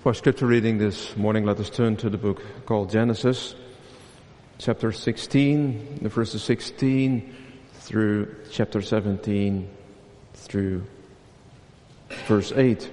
For scripture reading this morning, let us turn to the book called Genesis, chapter 16, the verses 16 through chapter 17 through verse 8.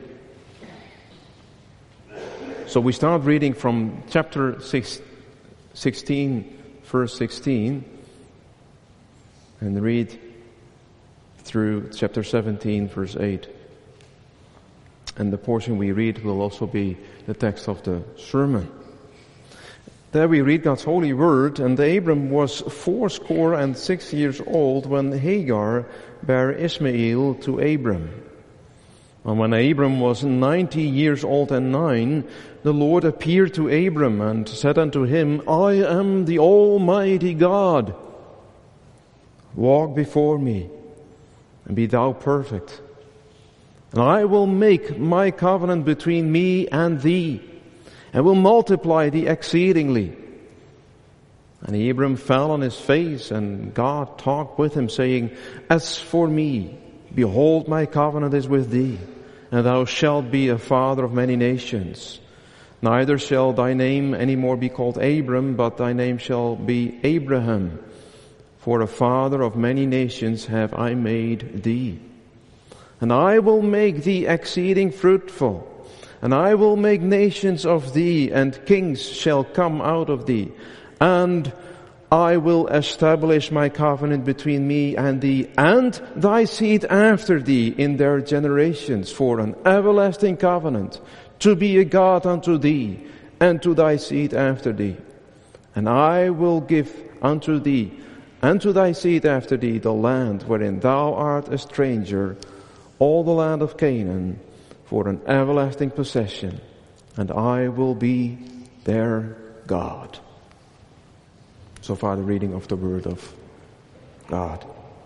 So we start reading from chapter 16, verse 16, and read through chapter 17, verse 8. And the portion we read will also be the text of the sermon. There we read God's holy word, and Abram was 86 years old when Hagar bare Ishmael to Abram. And when Abram was 90 years old and 9, the Lord appeared to Abram and said unto him, I am the Almighty God. Walk before me, and be thou perfect. And I will make my covenant between me and thee, and will multiply thee exceedingly. And Abram fell on his face, and God talked with him, saying, As for me, behold, my covenant is with thee, and thou shalt be a father of many nations. Neither shall thy name any more be called Abram, but thy name shall be Abraham. For a father of many nations have I made thee. And I will make thee exceeding fruitful, and I will make nations of thee, and kings shall come out of thee. And I will establish my covenant between me and thee, and thy seed after thee in their generations, for an everlasting covenant, to be a God unto thee, and to thy seed after thee. And I will give unto thee, and to thy seed after thee, the land wherein thou art a stranger, all the land of Canaan, for an everlasting possession, and I will be their God. So far the reading of the word of God.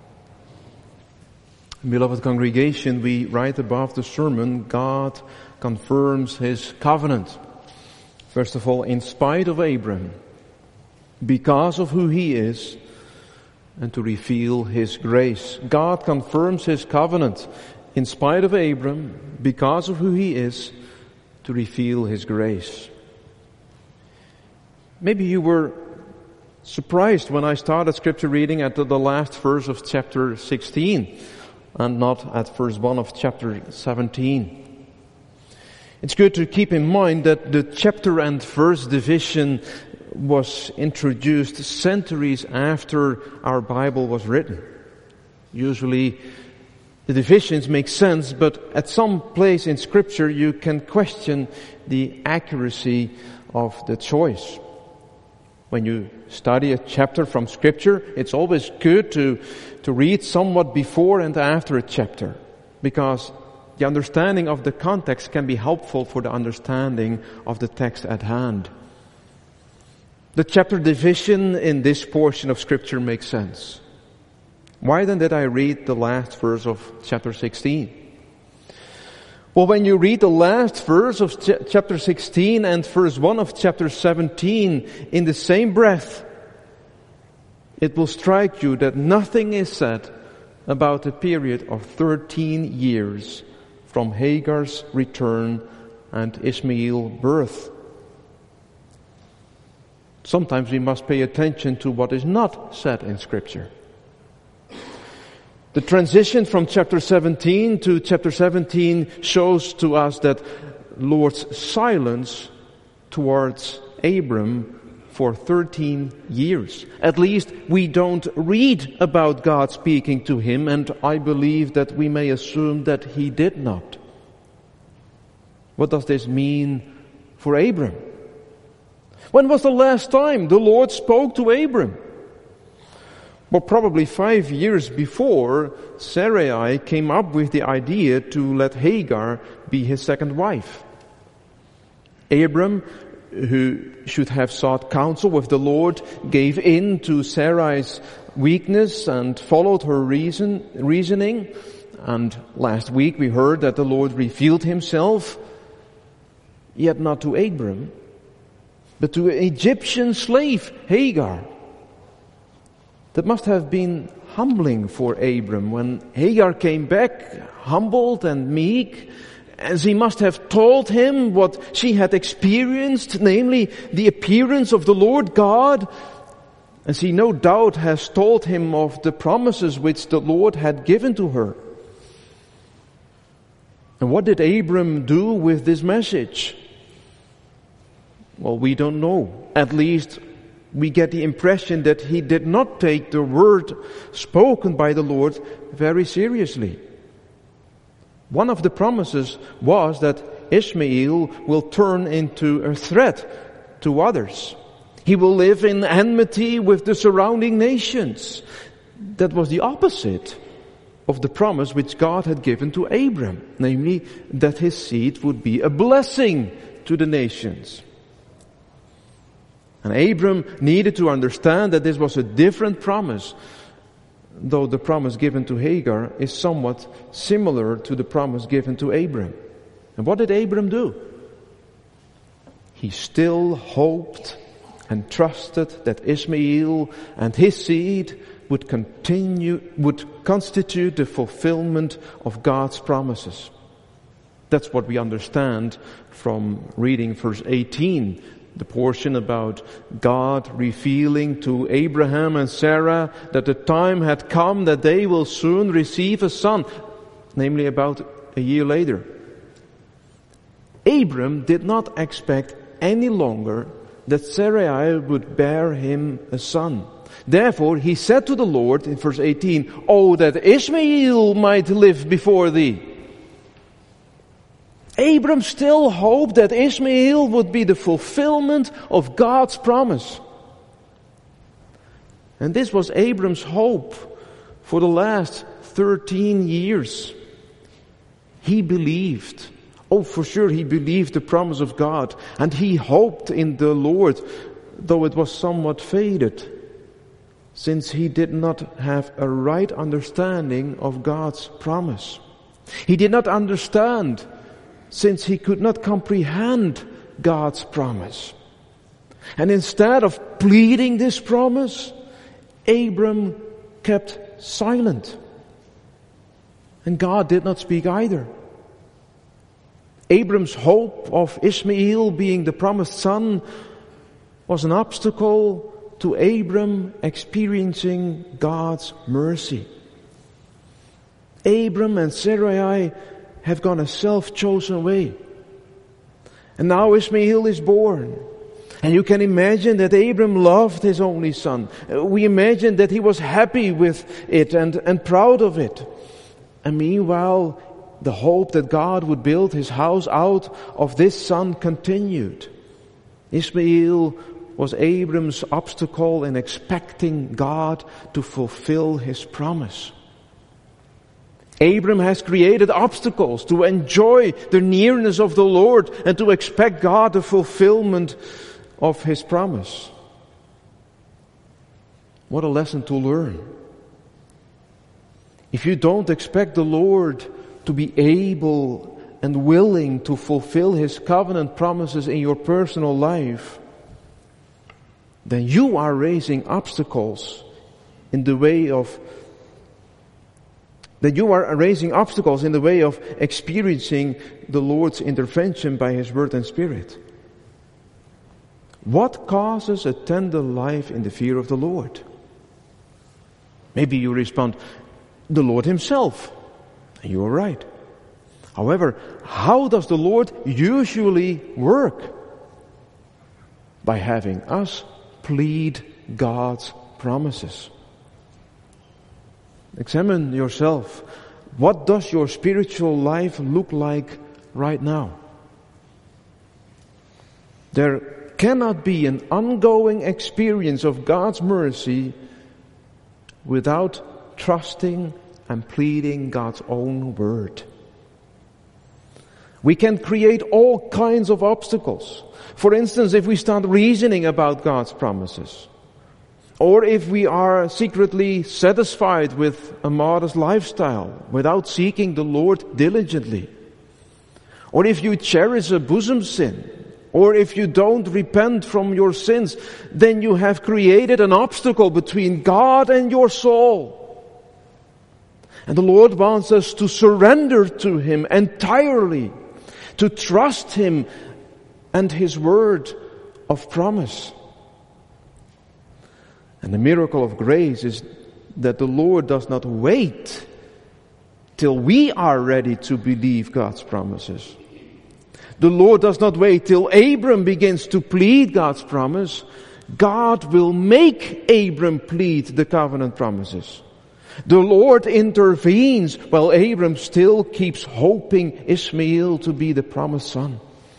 Beloved congregation, we write above the sermon, God confirms His covenant. First of all, in spite of Abram, because of who he is, and to reveal His grace. God confirms His covenant in spite of Abram, because of who he is, to reveal His grace. Maybe you were surprised when I started scripture reading at the last verse of chapter 16 and not at verse 1 of chapter 17. It's good to keep in mind that the chapter and verse division was introduced centuries after our Bible was written. Usually the divisions make sense, but at some place in Scripture you can question the accuracy of the choice. When you study a chapter from Scripture, it's always good to read somewhat before and after a chapter, because the understanding of the context can be helpful for the understanding of the text at hand. The chapter division in this portion of Scripture makes sense. Why then did I read the last verse of chapter 16? Well, when you read the last verse of chapter 16 and verse 1 of chapter 17 in the same breath, it will strike you that nothing is said about a period of 13 years from Hagar's return and Ishmael's birth. Sometimes we must pay attention to what is not said in Scripture. The transition from chapter 17 to chapter 17 shows to us that Lord's silence towards Abram for 13 years. At least we don't read about God speaking to him, and I believe that we may assume that he did not. What does this mean for Abram? When was the last time the Lord spoke to Abram? Well, probably 5 years before, Sarai came up with the idea to let Hagar be his second wife. Abram, who should have sought counsel with the Lord, gave in to Sarai's weakness and followed her reasoning. And last week we heard that the Lord revealed Himself, yet not to Abram, but to an Egyptian slave, Hagar. That must have been humbling for Abram when Hagar came back, humbled and meek, and she must have told him what she had experienced, namely the appearance of the Lord God. And she no doubt has told him of the promises which the Lord had given to her. And what did Abram do with this message? Well, we don't know. At least we get the impression that he did not take the word spoken by the Lord very seriously. One of the promises was that Ishmael will turn into a threat to others. He will live in enmity with the surrounding nations. That was the opposite of the promise which God had given to Abram, namely that his seed would be a blessing to the nations. And Abram needed to understand that this was a different promise, though the promise given to Hagar is somewhat similar to the promise given to Abram. And what did Abram do? He still hoped and trusted that Ishmael and his seed would constitute the fulfillment of God's promises. That's what we understand from reading verse 18, the portion about God revealing to Abraham and Sarah that the time had come that they will soon receive a son, namely about a year later. Abram did not expect any longer that Sarai would bear him a son. Therefore, he said to the Lord in verse 18, "Oh, that Ishmael might live before thee." Abram still hoped that Ishmael would be the fulfillment of God's promise. And this was Abram's hope for the last 13 years. He believed. Oh, for sure, he believed the promise of God, and he hoped in the Lord, though it was somewhat faded, since he did not have a right understanding of God's promise. He did not understand, since he could not comprehend God's promise. And instead of pleading this promise, Abram kept silent. And God did not speak either. Abram's hope of Ishmael being the promised son was an obstacle to Abram experiencing God's mercy. Abram and Sarai have gone a self-chosen way. And now Ishmael is born. And you can imagine that Abram loved his only son. We imagine that he was happy with it and proud of it. And meanwhile, the hope that God would build his house out of this son continued. Ishmael was Abram's obstacle in expecting God to fulfill his promise. Abram has created obstacles to enjoy the nearness of the Lord and to expect God the fulfillment of his promise. What a lesson to learn. If you don't expect the Lord to be able and willing to fulfill his covenant promises in your personal life, then you are raising obstacles in the way of experiencing the Lord's intervention by his word and spirit. What causes a tender life in the fear of the Lord? Maybe you respond, the Lord himself. And you are right. However, how does the Lord usually work? By having us plead God's promises. Examine yourself. What does your spiritual life look like right now? There cannot be an ongoing experience of God's mercy without trusting and pleading God's own word. We can create all kinds of obstacles. For instance, if we start reasoning about God's promises, or if we are secretly satisfied with a modest lifestyle without seeking the Lord diligently, or if you cherish a bosom sin, or if you don't repent from your sins, then you have created an obstacle between God and your soul. And the Lord wants us to surrender to him entirely to trust Him and His word of promise. And the miracle of grace is that the Lord does not wait till we are ready to believe God's promises. The Lord does not wait till Abram begins to plead God's promise. God will make Abram plead the covenant promises. The Lord intervenes while Abram still keeps hoping Ishmael to be the promised son.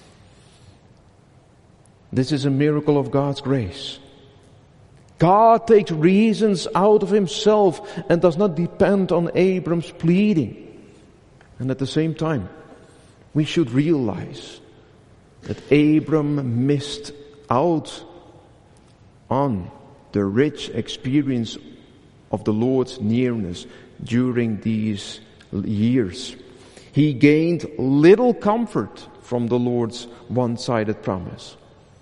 This is a miracle of God's grace. God takes reasons out of Himself and does not depend on Abram's pleading. And at the same time, we should realize that Abram missed out on the rich experience of the Lord's nearness during these years. He gained little comfort from the Lord's one-sided promise.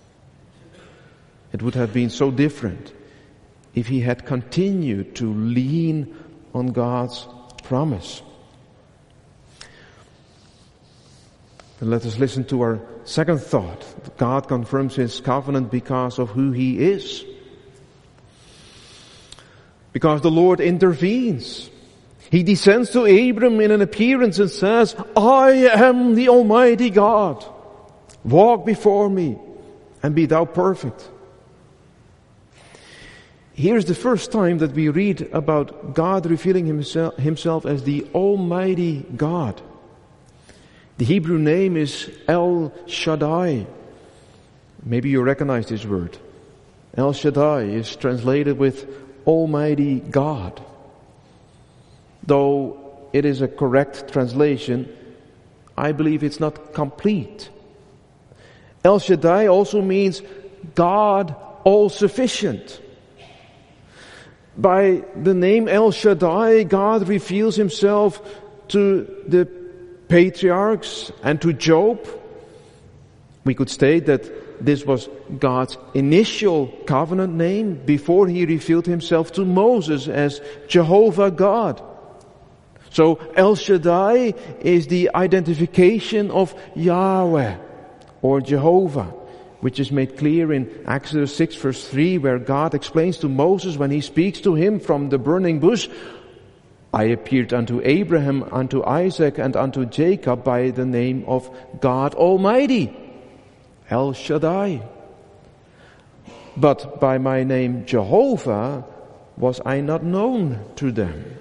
It would have been so different if he had continued to lean on God's promise. And let us listen to our second thought. God confirms His covenant because of who He is. Because the Lord intervenes. He descends to Abram in an appearance and says, I am the Almighty God. Walk before me and be thou perfect. Here's the first time that we read about God revealing Himself as the Almighty God. The Hebrew name is El Shaddai. Maybe you recognize this word. El Shaddai is translated with Almighty God. Though it is a correct translation, I believe it's not complete. El Shaddai also means God all-sufficient. By the name El Shaddai, God reveals Himself to the patriarchs and to Job. We could state that this was God's initial covenant name before He revealed Himself to Moses as Jehovah God. So El Shaddai is the identification of Yahweh or Jehovah, which is made clear in Exodus 6 verse 3, where God explains to Moses when He speaks to him from the burning bush, I appeared unto Abraham, unto Isaac, and unto Jacob by the name of God Almighty, El Shaddai. But by my name Jehovah was I not known to them.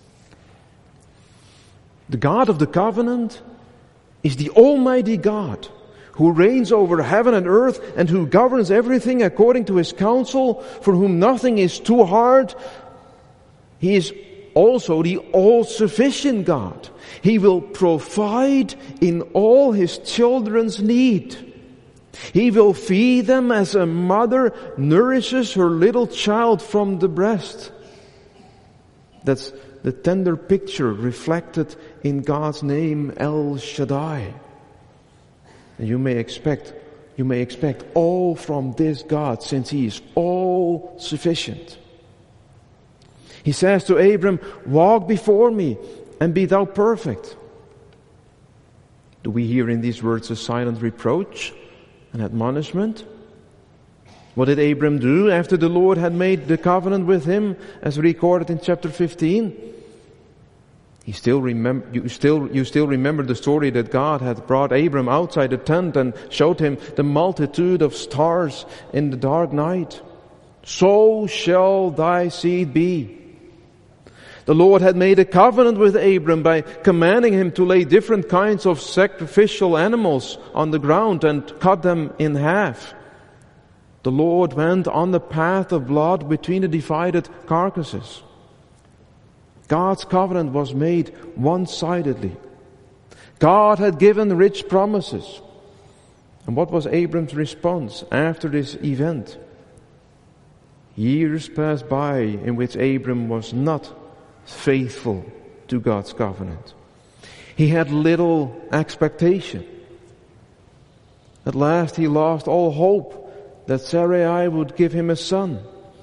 The God of the covenant is the Almighty God, who reigns over heaven and earth and who governs everything according to His counsel, for whom nothing is too hard. He is also the all-sufficient God. He will provide in all His children's need. He will feed them as a mother nourishes her little child from the breast. That's the tender picture reflected in God's name El Shaddai. And you may expect all from this God, since He is all sufficient. He says to Abram, walk before me and be thou perfect. Do we hear in these words a silent reproach, an admonishment? What did Abram do after the Lord had made the covenant with him, as recorded in chapter 15? You still remember the story that God had brought Abram outside the tent and showed him the multitude of stars in the dark night. So shall thy seed be. The Lord had made a covenant with Abram by commanding him to lay different kinds of sacrificial animals on the ground and cut them in half. The Lord went on the path of blood between the divided carcasses. God's covenant was made one-sidedly. God had given rich promises. And what was Abram's response after this event? Years passed by in which Abram was not faithful to God's covenant. He had little expectation. At last he lost all hope that Sarai would give him a son.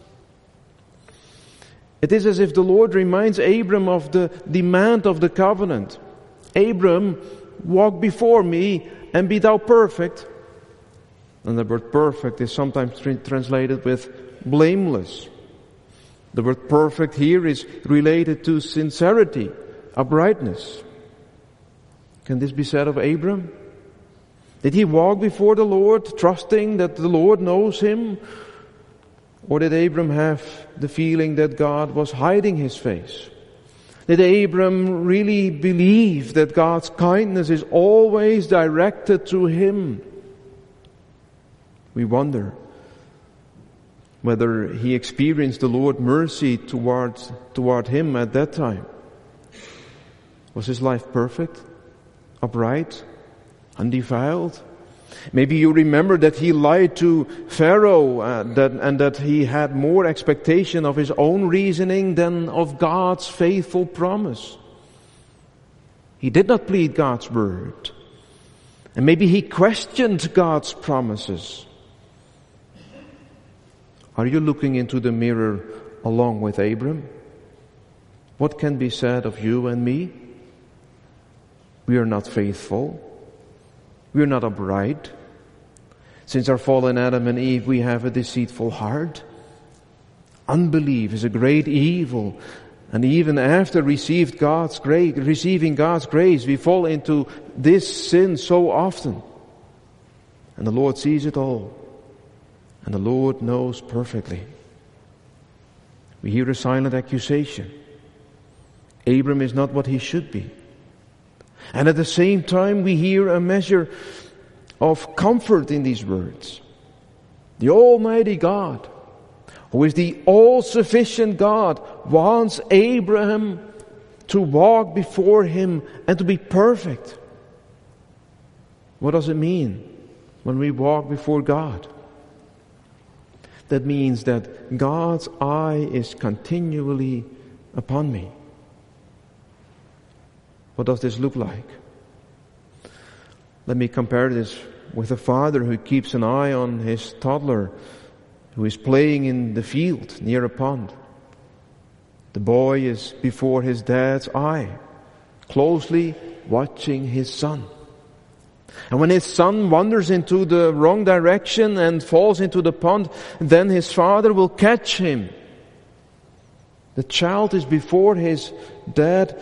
It is as if the Lord reminds Abram of the demand of the covenant. Abram, walk before me and be thou perfect. And the word perfect is sometimes translated with blameless. The word perfect here is related to sincerity, uprightness. Can this be said of Abram? Did he walk before the Lord, trusting that the Lord knows him? Or did Abram have the feeling that God was hiding his face? Did Abram really believe that God's kindness is always directed to him? We wonder whether he experienced the Lord's mercy toward him at that time. Was his life perfect, upright, undefiled? Maybe you remember that he lied to Pharaoh and that he had more expectation of his own reasoning than of God's faithful promise. He did not plead God's word. And maybe he questioned God's promises. Are you looking into the mirror along with Abram? What can be said of you and me? We are not faithful. We are not upright. Since our fallen Adam and Eve, we have a deceitful heart. Unbelief is a great evil. And even after receiving God's grace, we fall into this sin so often. And the Lord sees it all. And the Lord knows perfectly. We hear a silent accusation. Abram is not what he should be. And at the same time we hear a measure of comfort in these words. The Almighty God, who is the all-sufficient God, wants Abraham to walk before him and to be perfect. What does it mean when we walk before God? That means that God's eye is continually upon me. What does this look like? Let me compare this with a father who keeps an eye on his toddler who is playing in the field near a pond. The boy is before his dad's eye, closely watching his son. And when his son wanders into the wrong direction and falls into the pond, then his father will catch him. The child is before his dad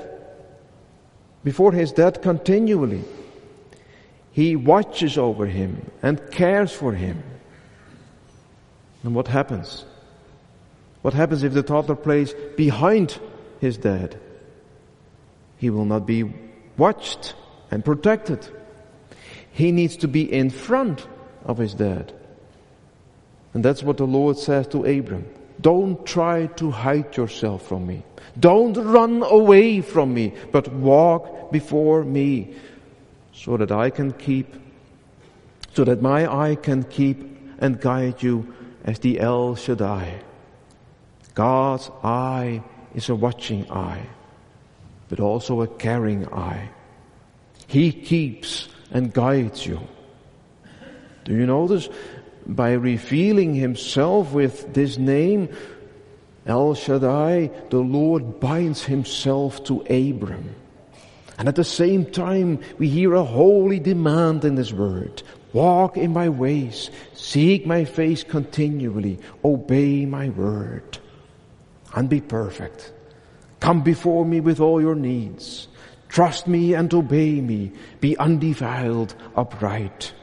continually. He watches over him and cares for him. And what happens? What happens if the toddler plays behind his dad? He will not be watched and protected. He needs to be in front of his dad. And that's what the Lord says to Abram. Don't try to hide yourself from me. Don't run away from me, but walk before me so that my eye can keep and guide you as the El Shaddai. God's eye is a watching eye, but also a caring eye. He keeps and guides you. Do you notice? By revealing himself with this name, El Shaddai, the Lord binds himself to Abram. And at the same time, we hear a holy demand in this word. Walk in my ways, seek my face continually, obey my word, and be perfect. Come before me with all your needs. Trust me and obey me. Be undefiled, upright.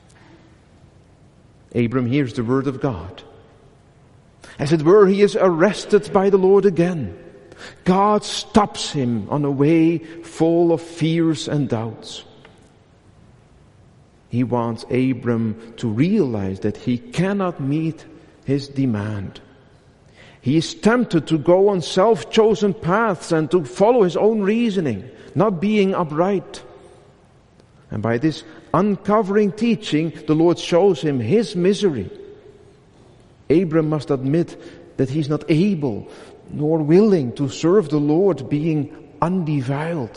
Abram hears the word of God. As it were, he is arrested by the Lord again. God stops him on a way full of fears and doubts. He wants Abram to realize that he cannot meet his demand. He is tempted to go on self-chosen paths and to follow his own reasoning, not being upright. And by this uncovering teaching, the Lord shows him his misery. Abram must admit that he's not able nor willing to serve the Lord being undefiled.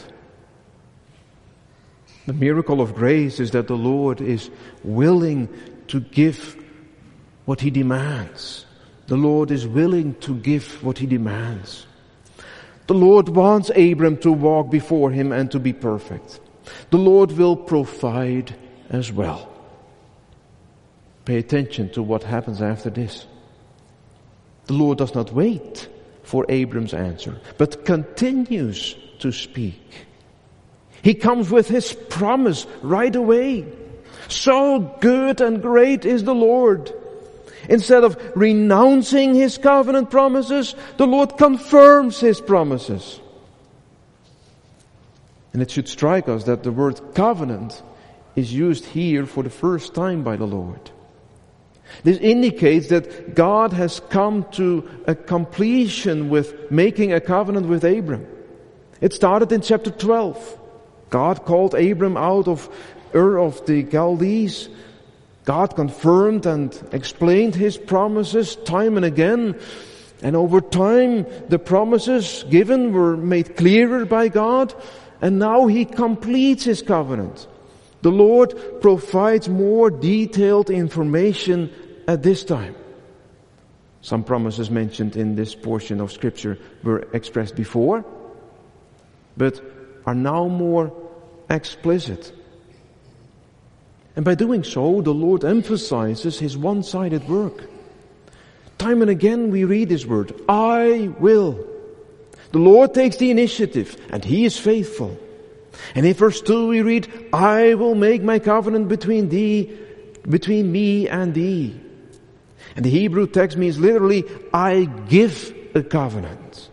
The miracle of grace is that the Lord is willing to give what he demands. The Lord is willing to give what he demands. The Lord wants Abram to walk before him and to be perfect. The Lord will provide as well. Pay attention to what happens after this. The Lord does not wait for Abram's answer, but continues to speak. He comes with His promise right away. So good and great is the Lord. Instead of renouncing His covenant promises, the Lord confirms His promises. And it should strike us that the word covenant is used here for the first time by the Lord. This indicates that God has come to a completion with making a covenant with Abram. It started in chapter 12. God called Abram out of Ur of the Chaldees. God confirmed and explained His promises time and again. And over time, the promises given were made clearer by God. And now He completes His covenant. The Lord provides more detailed information at this time. Some promises mentioned in this portion of Scripture were expressed before, but are now more explicit. And by doing so, the Lord emphasizes His one-sided work. Time and again we read this word, I will. The Lord takes the initiative, and He is faithful. And in verse 2 we read, I will make my covenant between me and thee. And the Hebrew text means literally, I give a covenant.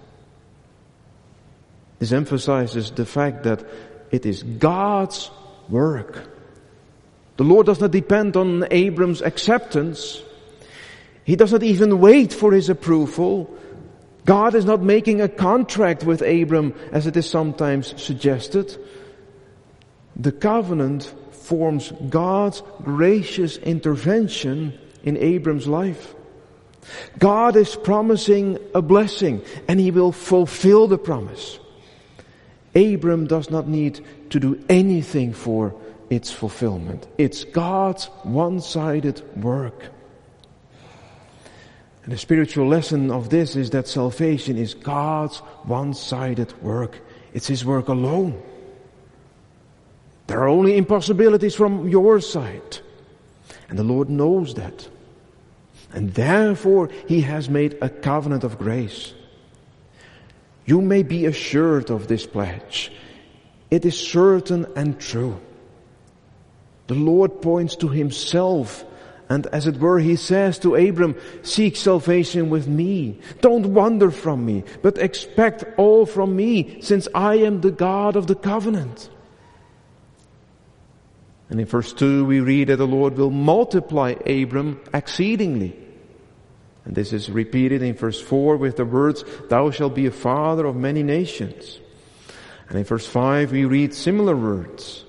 This emphasizes the fact that it is God's work. The Lord does not depend on Abram's acceptance. He does not even wait for his approval. God is not making a contract with Abram as it is sometimes suggested. The covenant forms God's gracious intervention in Abram's life. God is promising a blessing, and He will fulfill the promise. Abram does not need to do anything for its fulfillment. It's God's one-sided work. And the spiritual lesson of this is that salvation is God's one-sided work. It's His work alone. There are only impossibilities from your side. And the Lord knows that. And therefore He has made a covenant of grace. You may be assured of this pledge. It is certain and true. The Lord points to Himself, and as it were, He says to Abram, seek salvation with me. Don't wander from me, but expect all from me, since I am the God of the covenant. And in verse 2 we read that the Lord will multiply Abram exceedingly. And this is repeated in verse 4 with the words, thou shalt be a father of many nations. And in verse 5 we read similar words.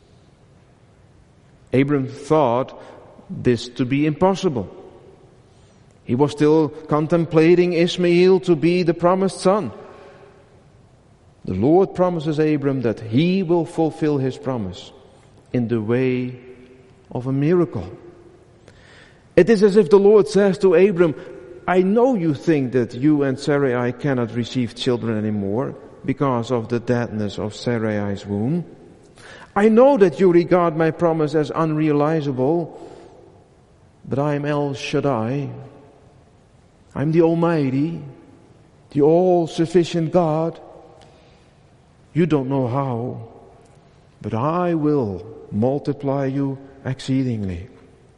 Abram thought this to be impossible. He was still contemplating Ishmael to be the promised son. The Lord promises Abram that He will fulfill His promise in the way of a miracle. It is as if the Lord says to Abram, I know you think that you and Sarai cannot receive children anymore because of the deadness of Sarai's womb. I know that you regard my promise as unrealizable, but I am El Shaddai. I'm the Almighty, the all-sufficient God. You don't know how, but I will multiply you exceedingly.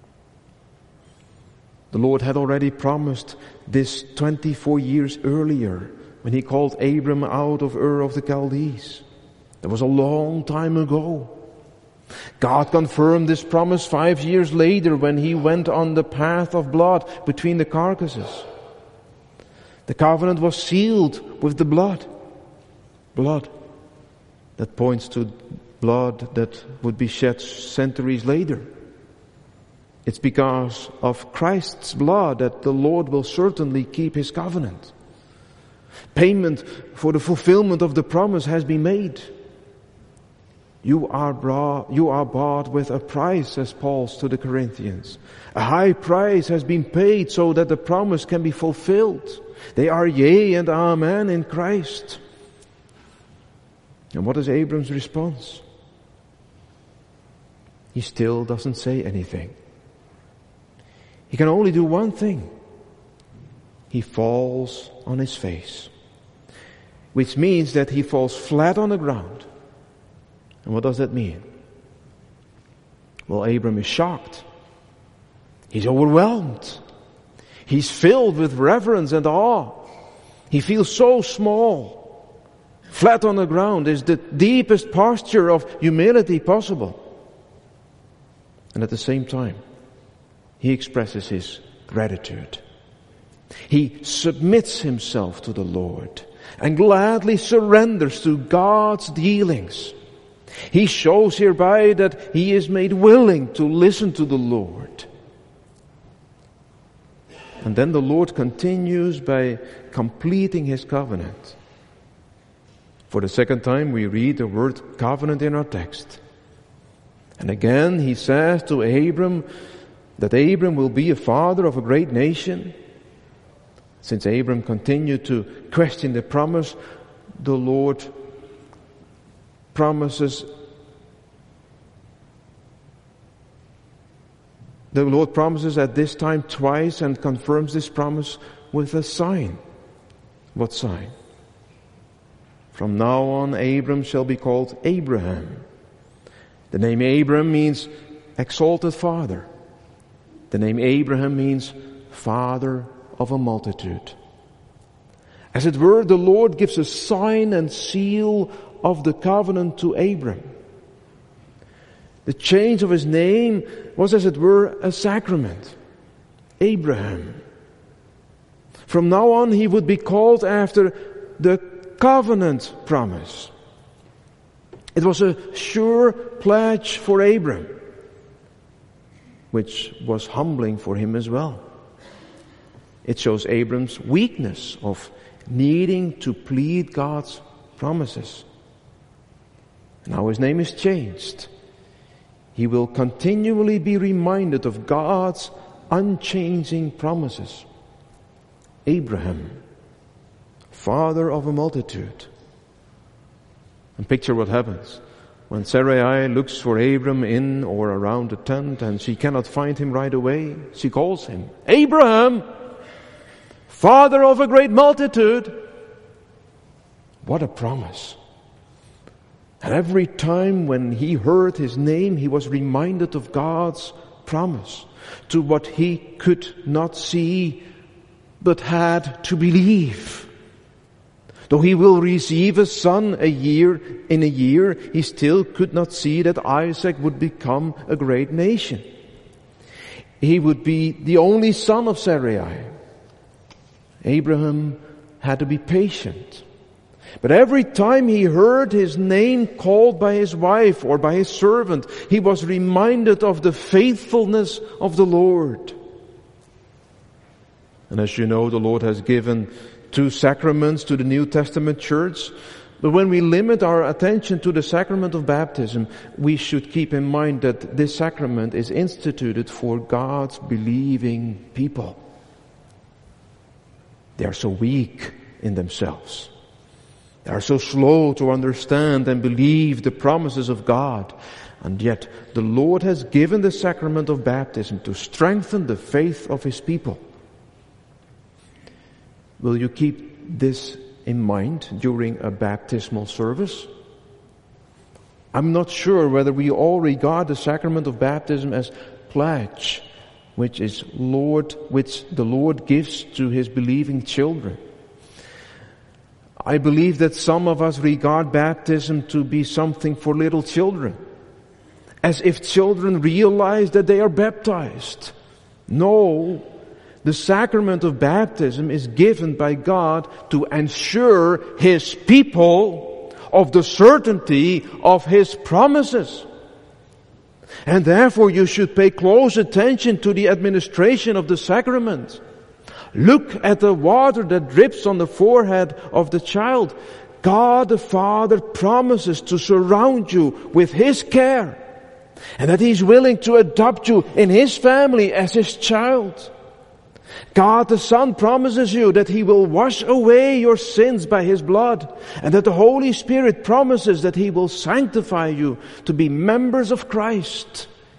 The Lord had already promised this 24 years earlier when He called Abram out of Ur of the Chaldees. That was a long time ago. God confirmed this promise 5 years later when He went on the path of blood between the carcasses. The covenant was sealed with the blood. Blood that points to blood that would be shed centuries later. It's because of Christ's blood that the Lord will certainly keep His covenant. Payment for the fulfillment of the promise has been made. You are bought with a price, says Paul to the Corinthians. A high price has been paid so that the promise can be fulfilled. They are yea and amen in Christ. And what is Abram's response? he still doesn't say anything. He can only do one thing. He falls on his face, which means that he falls flat on the ground. And what does that mean? Well, Abram is shocked. He's overwhelmed. He's filled with reverence and awe. He feels so small. Flat on the ground is the deepest posture of humility possible. And at the same time, he expresses his gratitude. He submits himself to the Lord and gladly surrenders to God's dealings. He shows hereby that he is made willing to listen to the Lord. And then the Lord continues by completing his covenant. For the second time we read the word covenant in our text. And again he says to Abram that Abram will be a father of a great nation. Since Abram continued to question the promise, the Lord promises at this time twice and confirms this promise with a sign. What sign? From now on, Abram shall be called Abraham. The name Abram means exalted father. The name Abraham means father of a multitude. As it were, the Lord gives a sign and seal of the covenant to Abram. The change of his name was, as it were, a sacrament. Abraham. From now on, he would be called after the covenant promise. It was a sure pledge for Abram, which was humbling for him as well. It shows Abram's weakness of needing to plead God's promises. Now his name is changed. He will continually be reminded of God's unchanging promises. Abraham, father of a multitude. And picture what happens when Sarai looks for Abram in or around the tent and she cannot find him right away. She calls him, Abraham, father of a great multitude. What a promise. And every time when he heard his name, he was reminded of God's promise to what he could not see but had to believe. Though he will receive a son in a year, he still could not see that Isaac would become a great nation. He would be the only son of Sarai. Abraham had to be patient. But every time he heard his name called by his wife or by his servant, he was reminded of the faithfulness of the Lord. And as you know, the Lord has given 2 sacraments to the New Testament church. But when we limit our attention to the sacrament of baptism, we should keep in mind that this sacrament is instituted for God's believing people. They are so weak in themselves. They are so slow to understand and believe the promises of God. And yet the Lord has given the sacrament of baptism to strengthen the faith of His people. Will you keep this in mind during a baptismal service? I'm not sure whether we all regard the sacrament of baptism as pledge, which the Lord gives to His believing children. I believe that some of us regard baptism to be something for little children, as if children realize that they are baptized. No, the sacrament of baptism is given by God to ensure His people of the certainty of His promises. And therefore you should pay close attention to the administration of the sacrament. Look at the water that drips on the forehead of the child. God the Father promises to surround you with His care, and that He's willing to adopt you in His family as His child. God the Son promises you that He will wash away your sins by His blood, and that the Holy Spirit promises that He will sanctify you to be members of Christ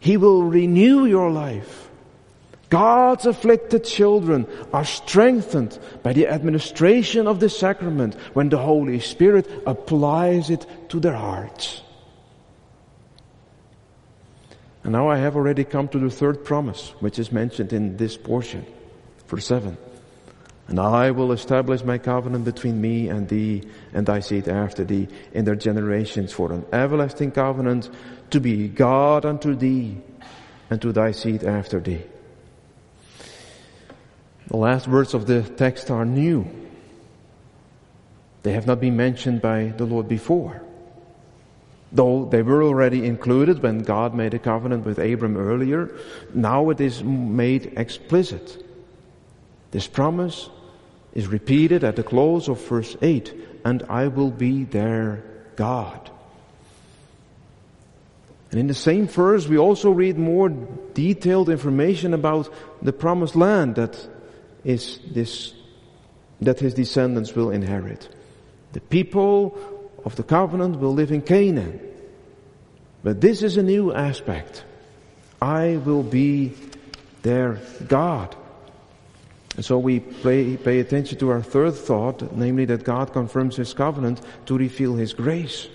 He will renew your life. God's afflicted children are strengthened by the administration of the sacrament when the Holy Spirit applies it to their hearts. And now I have already come to the third promise, which is mentioned in this portion, verse 7. And I will establish my covenant between me and thee and thy seed after thee in their generations for an everlasting covenant to be God unto thee and to thy seed after thee. The last words of the text are new. They have not been mentioned by the Lord before, though they were already included when God made a covenant with Abram earlier. Now it is made explicit. This promise is repeated at the close of verse 8, and I will be their God. And in the same verse we also read more detailed information about the promised land that his descendants will inherit. The people of the covenant will live in Canaan. But this is a new aspect. I will be their God. And so we pay attention to our third thought, namely that God confirms His covenant to reveal His grace.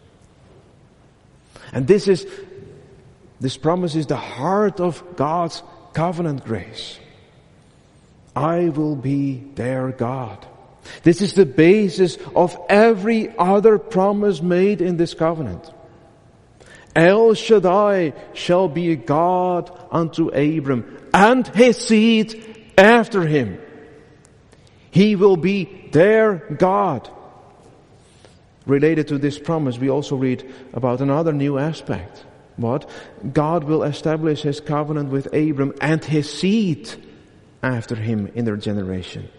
And this promise is the heart of God's covenant grace. I will be their God. This is the basis of every other promise made in this covenant. El Shaddai shall be a God unto Abram and his seed after him. He will be their God. Related to this promise, we also read about another new aspect. What? God will establish His covenant with Abram and his seed after him in their generations.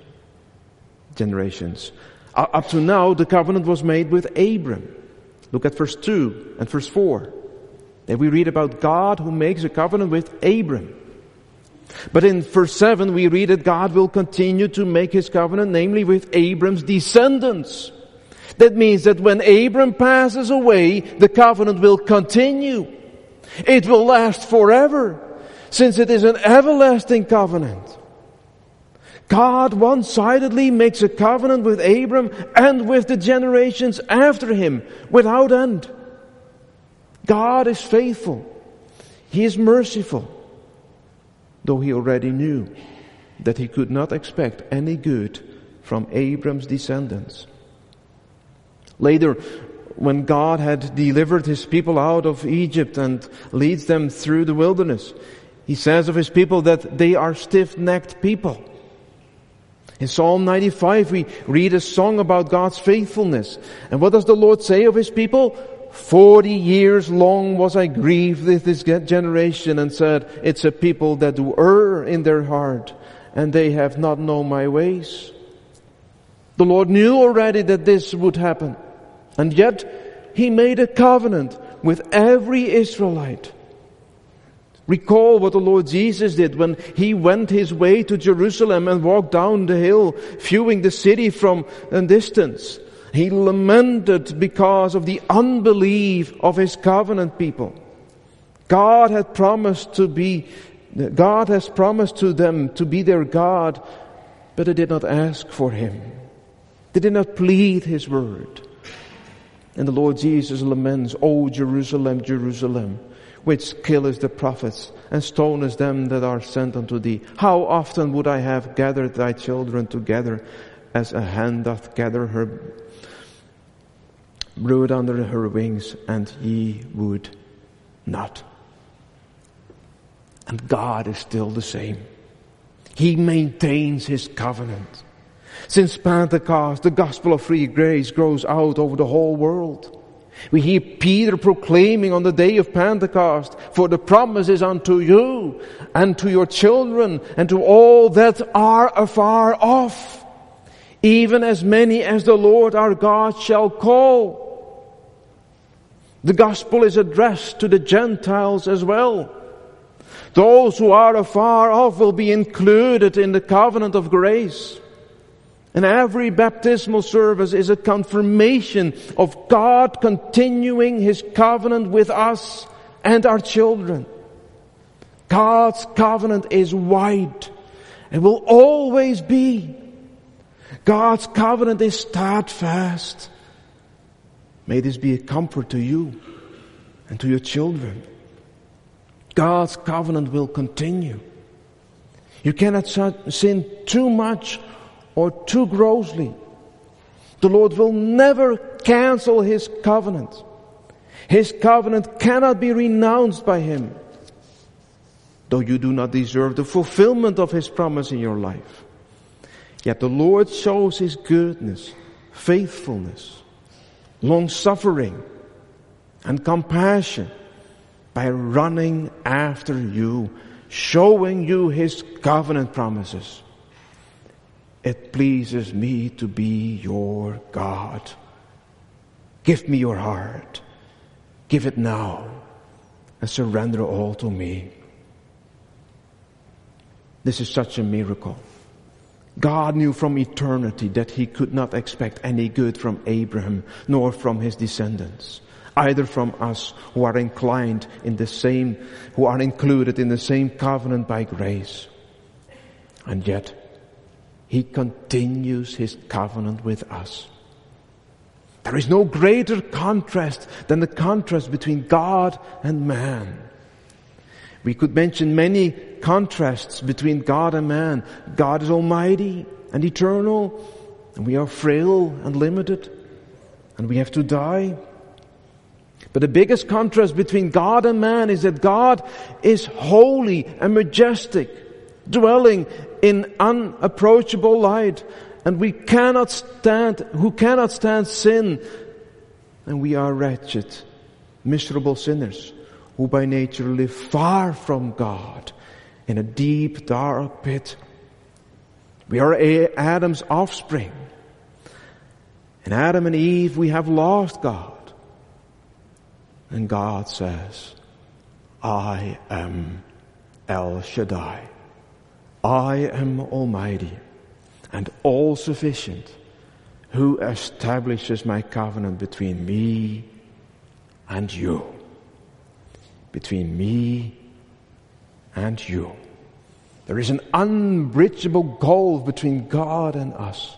Up to now, the covenant was made with Abram. Look at verse 2 and verse 4. There we read about God who makes a covenant with Abram. But in verse 7 we read that God will continue to make His covenant, namely with Abram's descendants. That means that when Abram passes away, the covenant will continue. It will last forever, since it is an everlasting covenant. God one-sidedly makes a covenant with Abram and with the generations after him without end. God is faithful. He is merciful, though He already knew that He could not expect any good from Abram's descendants. Later, when God had delivered His people out of Egypt and leads them through the wilderness, He says of His people that they are stiff-necked people. In Psalm 95 we read a song about God's faithfulness. And what does the Lord say of His people? 40 years long was I grieved with this generation and said, it's a people that do err in their heart, and they have not known my ways. The Lord knew already that this would happen, and yet He made a covenant with every Israelite. Recall what the Lord Jesus did when He went His way to Jerusalem and walked down the hill, viewing the city from a distance. He lamented because of the unbelief of His covenant people. God has promised to them to be their God, but they did not ask for Him. They did not plead His word. And the Lord Jesus laments, O Jerusalem, Jerusalem, which killest the prophets and stonest them that are sent unto thee. How often would I have gathered thy children together as a hen doth gather her brood under her wings, and ye would not. And God is still the same. He maintains His covenant. Since Pentecost, the gospel of free grace grows out over the whole world. We hear Peter proclaiming on the day of Pentecost, for the promise is unto you and to your children and to all that are afar off, even as many as the Lord our God shall call. The gospel is addressed to the Gentiles as well. Those who are afar off will be included in the covenant of grace. And every baptismal service is a confirmation of God continuing His covenant with us and our children. God's covenant is wide and will always be. God's covenant is steadfast. May this be a comfort to you and to your children. God's covenant will continue. You cannot sin too much or too grossly. The Lord will never cancel His covenant. His covenant cannot be renounced by Him, though you do not deserve the fulfillment of His promise in your life. Yet the Lord shows His goodness, faithfulness, long-suffering, and compassion by running after you, showing you His covenant promises. It pleases me to be your God. Give me your heart. Give it now and surrender all to me. This is such a miracle. God knew from eternity that He could not expect any good from Abraham, nor from his descendants, either from us who are inclined in the same, who are included in the same covenant by grace. And yet, He continues His covenant with us. There is no greater contrast than the contrast between God and man. We could mention many contrasts between God and man. God is almighty and eternal, and we are frail and limited, and we have to die. But the biggest contrast between God and man is that God is holy and majestic, dwelling in unapproachable light, and who cannot stand sin, and we are wretched, miserable sinners who by nature live far from God in a deep, dark pit. We are Adam's offspring. In Adam and Eve we have lost God. And God says, I am El Shaddai. I am Almighty and all-sufficient, who establishes my covenant between me and you. Between me and you. There is an unbridgeable gulf between God and us.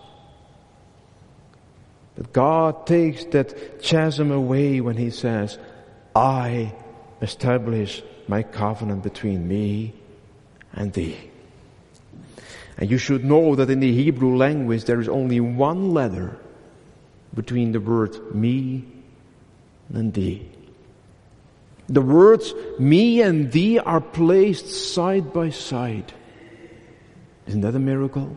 But God takes that chasm away when He says, I establish my covenant between me and thee. And you should know that in the Hebrew language there is only one letter between the word me and thee. The words me and thee are placed side by side. Isn't that a miracle?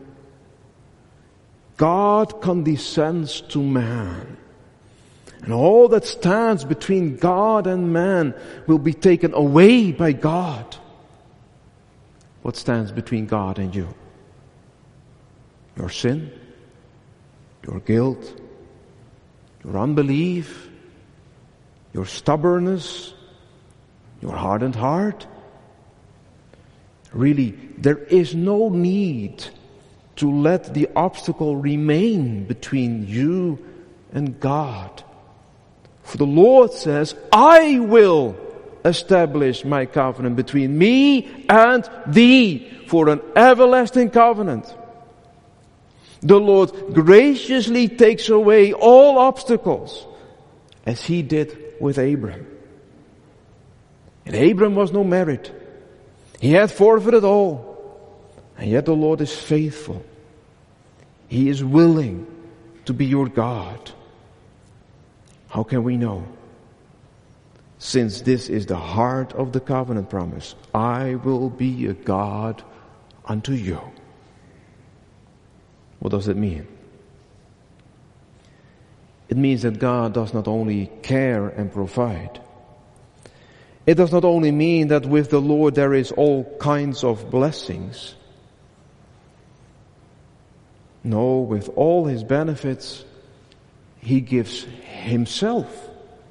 God condescends to man. And all that stands between God and man will be taken away by God. What stands between God and you? Your sin, your guilt, your unbelief, your stubbornness, your hardened heart. Really, there is no need to let the obstacle remain between you and God. For the Lord says, I will establish my covenant between me and thee for an everlasting covenant. The Lord graciously takes away all obstacles, as He did with Abraham. And Abraham was no merit. He had forfeited all. And yet the Lord is faithful. He is willing to be your God. How can we know? Since this is the heart of the covenant promise, I will be a God unto you. What does it mean? It means that God does not only care and provide. It does not only mean that with the Lord there is all kinds of blessings. No, with all His benefits, He gives Himself.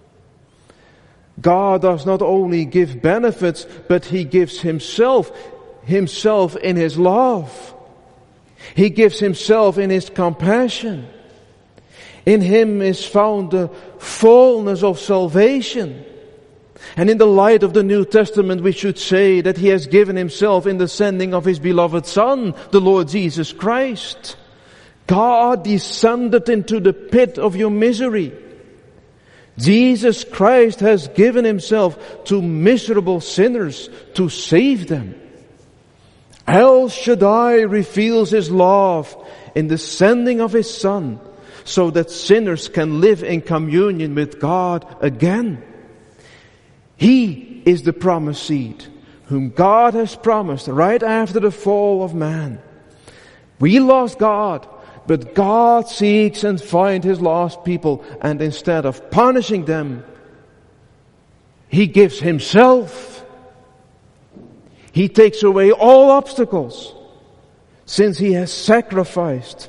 God does not only give benefits, but He gives Himself in His love. He gives Himself in His compassion. In Him is found the fullness of salvation. And in the light of the New Testament, we should say that He has given Himself in the sending of His beloved Son, the Lord Jesus Christ. God descended into the pit of your misery. Jesus Christ has given Himself to miserable sinners to save them. El Shaddai reveals His love in the sending of His Son, so that sinners can live in communion with God again. He is the promised seed, whom God has promised right after the fall of man. We lost God, but God seeks and finds His lost people, and instead of punishing them, He gives Himself. He takes away all obstacles, since He has sacrificed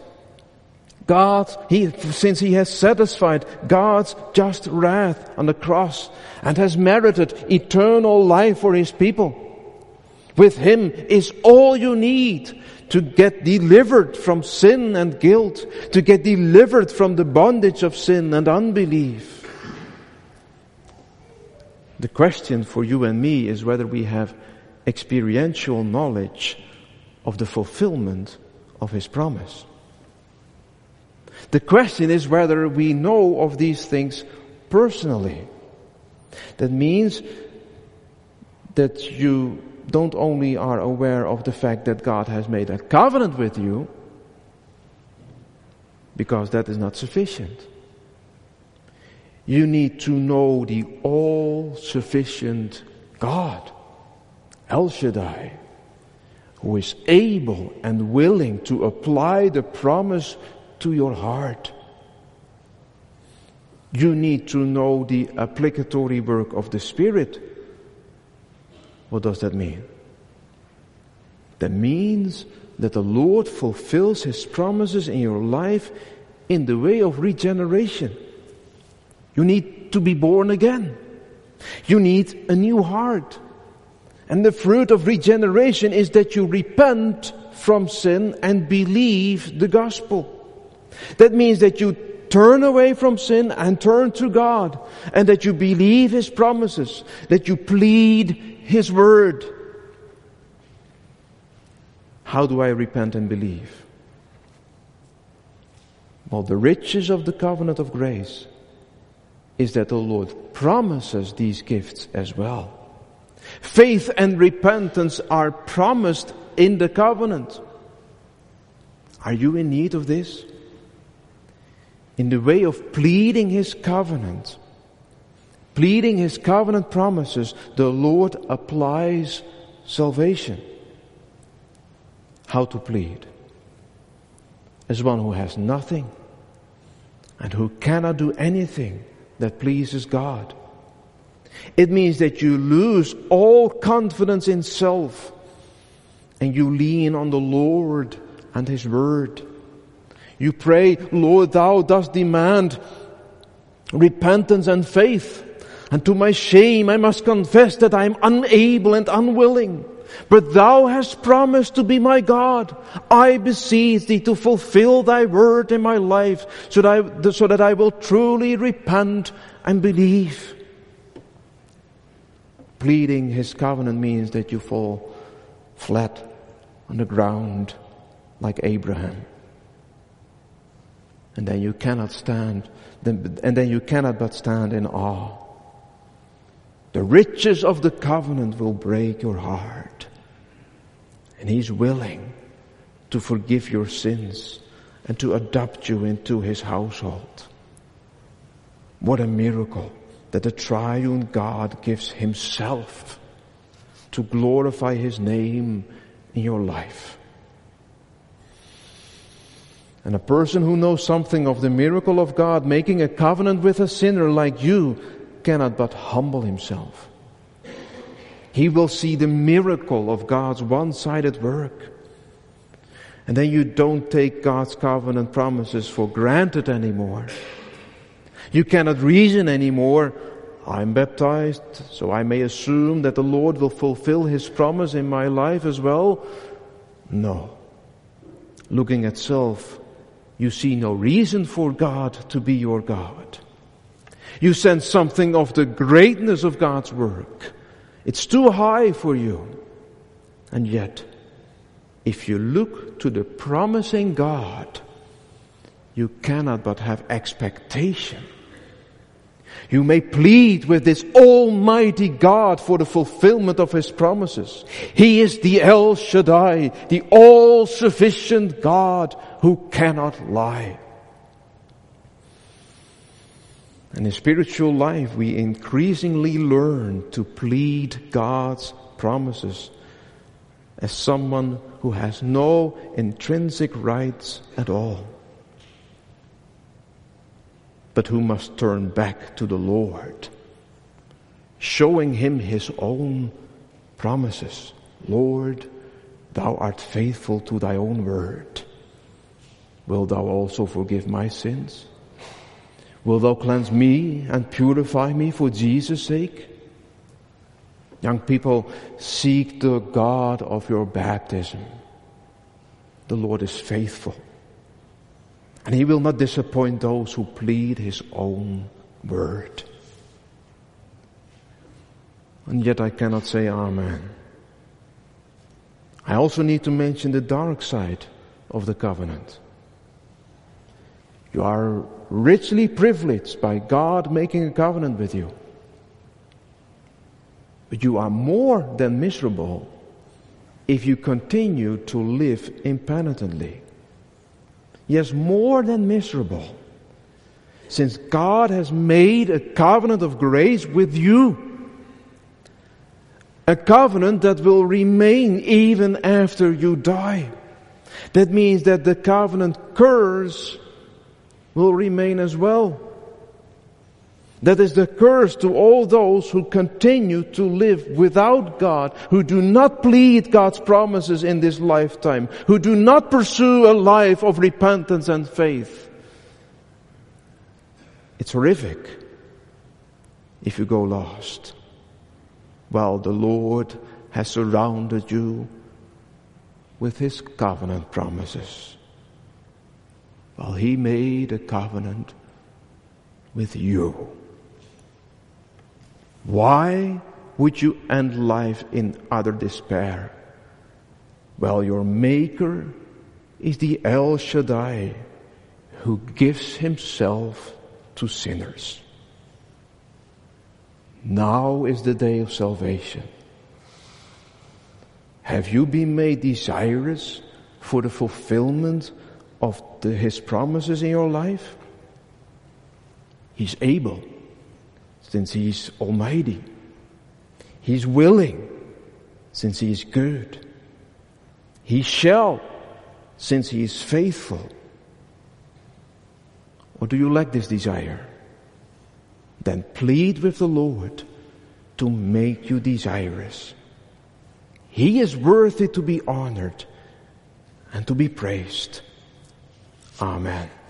since He has satisfied God's just wrath on the cross and has merited eternal life for His people. With Him is all you need to get delivered from sin and guilt, to get delivered from the bondage of sin and unbelief. The question for you and me is whether we have experiential knowledge of the fulfillment of His promise. The question is whether we know of these things personally. That means that you don't only are aware of the fact that God has made a covenant with you, because that is not sufficient. You need to know the all-sufficient God, El Shaddai, who is able and willing to apply the promise to your heart. You need to know the applicatory work of the Spirit. What does that mean? That means that the Lord fulfills His promises in your life in the way of regeneration. You need to be born again. You need a new heart. And the fruit of regeneration is that you repent from sin and believe the gospel. That means that you turn away from sin and turn to God, and that you believe His promises, that you plead His word. How do I repent and believe? Well, the riches of the covenant of grace is that the Lord promises these gifts as well. Faith and repentance are promised in the covenant. Are you in need of this? In the way of pleading His covenant promises, the Lord applies salvation. How to plead? As one who has nothing and who cannot do anything that pleases God. It means that you lose all confidence in self and you lean on the Lord and His word. You pray, Lord, Thou dost demand repentance and faith. And to my shame I must confess that I am unable and unwilling. But Thou hast promised to be my God. I beseech Thee to fulfill Thy word in my life so that I will truly repent and believe. Pleading His covenant means that you fall flat on the ground like Abraham. And then you cannot but stand in awe. The riches of the covenant will break your heart. And He's willing to forgive your sins and to adopt you into His household. What a miracle that the triune God gives Himself to glorify His name in your life. And a person who knows something of the miracle of God making a covenant with a sinner like you cannot but humble himself. He will see the miracle of God's one-sided work. And then you don't take God's covenant promises for granted anymore. You cannot reason anymore. I'm baptized, so I may assume that the Lord will fulfill His promise in my life as well. No. Looking at self, you see no reason for God to be your God. You sense something of the greatness of God's work. It's too high for you. And yet, if you look to the promising God, you cannot but have expectation. You may plead with this almighty God for the fulfillment of His promises. He is the El Shaddai, the all-sufficient God who cannot lie. And in spiritual life, we increasingly learn to plead God's promises as someone who has no intrinsic rights at all, but who must turn back to the Lord, showing Him His own promises. Lord, Thou art faithful to Thy own word. Will Thou also forgive my sins? Will Thou cleanse me and purify me for Jesus' sake? Young people, seek the God of your baptism. The Lord is faithful. And He will not disappoint those who plead His own word. And yet I cannot say amen. I also need to mention the dark side of the covenant. You are richly privileged by God making a covenant with you. But you are more than miserable if you continue to live impenitently. Yes, more than miserable. Since God has made a covenant of grace with you. A covenant that will remain even after you die. That means that the covenant curse will remain as well. That is the curse to all those who continue to live without God, who do not plead God's promises in this lifetime, who do not pursue a life of repentance and faith. It's horrific if you go lost, while the Lord has surrounded you with His covenant promises. While He made a covenant with you. Why would you end life in utter despair? Well, your Maker is the El Shaddai who gives Himself to sinners. Now is the day of salvation. Have you been made desirous for the fulfillment of His promises in your life? He's able, since He's almighty. He's willing, since He is good. He shall, since He is faithful. Or do you lack this desire? Then plead with the Lord to make you desirous. He is worthy to be honored and to be praised. Amen.